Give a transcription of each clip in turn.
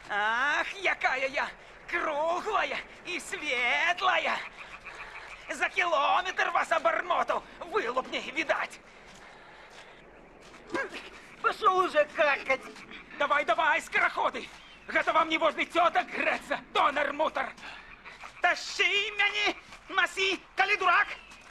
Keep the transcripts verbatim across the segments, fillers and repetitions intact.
Ах, якая я круглая и светлая! За километр вас обормоту вылупней видать! Пошел уже какать! Давай, давай, скороходы! Гэта вам не возле теток греться, донор-мутор! Тащи мяне, носи, коли дурак!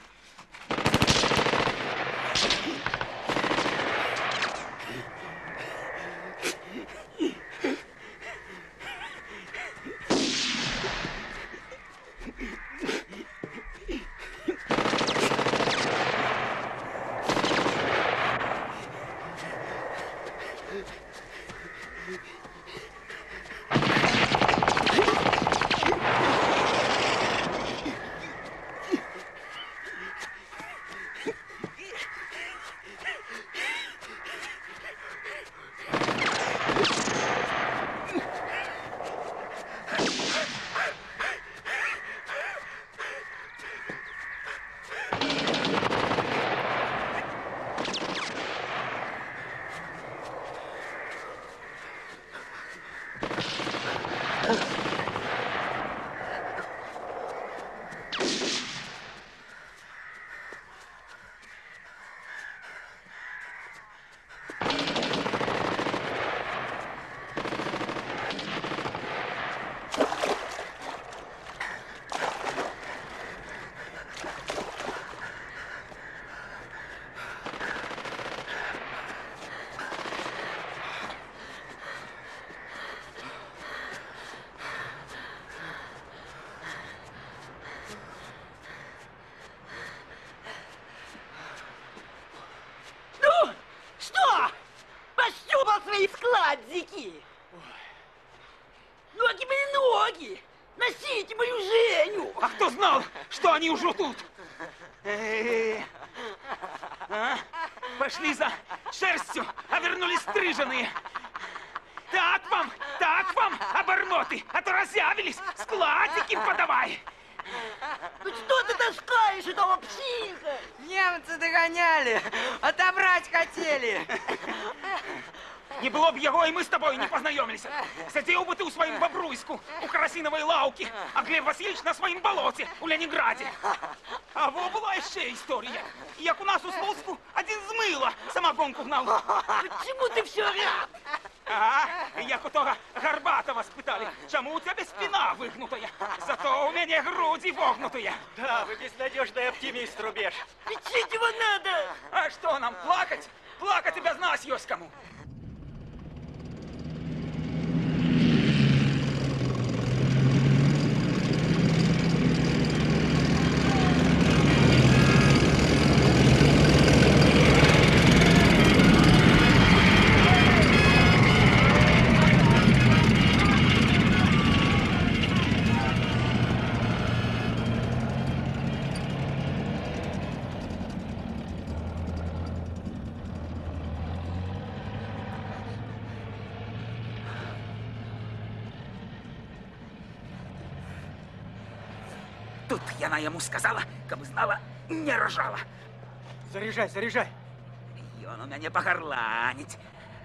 Свои складзики! Ноги были ноги! Носите мою Женю! А кто знал, что они уже тут? А? Пошли за шерстью, а вернулись стриженные. Так вам, так вам, обормоты, а то разъявились, складики подавай. Ну что ты таскаешь этого психа? Немцы догоняли, отобрать хотели. Не было б его, и мы с тобой не познакомились. Сидел бы ты у своим Бобруйску, у Карасиновой лавки, а Глеб Васильевич на своем болоте у Ленинграде. А во была еще история. Як у нас у Слуцку один з мила самогонку гнал. Почему ты все рад? А, як у того Горбатова спитали, чему у тебя спина выгнутая, зато у меня груди вогнутые. Да, вы безнадежный оптимист, Рубеж. Лечить его надо! А что нам, плакать? Плакать тебя знать есть кому. Тут яна ему сказала, кабы знала, не ржала. Заряжай, заряжай. Ён у мяне погорланить.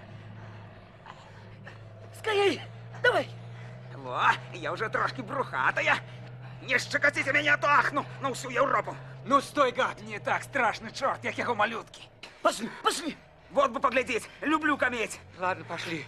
Скорей, давай. Во, я уже трошки брухатая. Не щекотите меня, а то ахну на всю Европу. Ну, стой, гад. Не так страшный черт, як его малютки. Пошли, пошли. Вот бы поглядеть, люблю кометь. Ладно, пошли.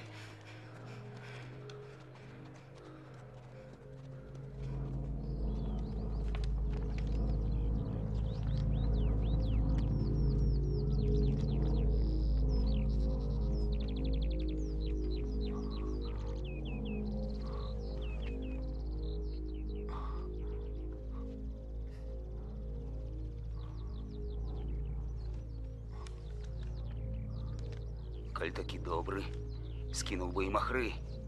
Коль таки добрый, скинул бы и махры.